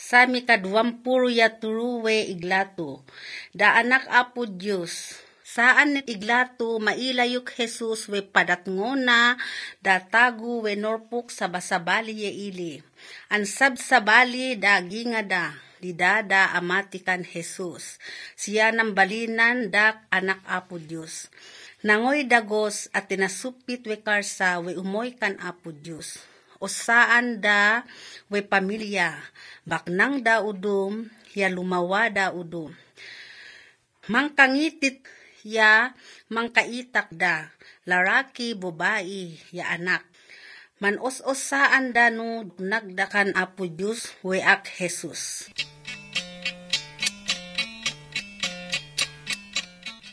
Sami kadwampuro ya turuwe iglato. Da anak apo Diyos. Saan ni iglato mailayok Jesus we padatngona da tagu we norpuk sa basabali ye ili. Ansab sabali da ginga da. Didada amatikan Jesus. Siya nang balinan da anak apo Diyos. Nangoy dagos at tinasupit we karsa we umoy kan apo Diyos. O saan da we pamilya. Baknang da udum, ya lumawa da udum. Mangkangitit ya mangkaitak da. Laraki, babae, ya anak. Manos-osaan da no nagdakan apo Diyos we ak Jesus.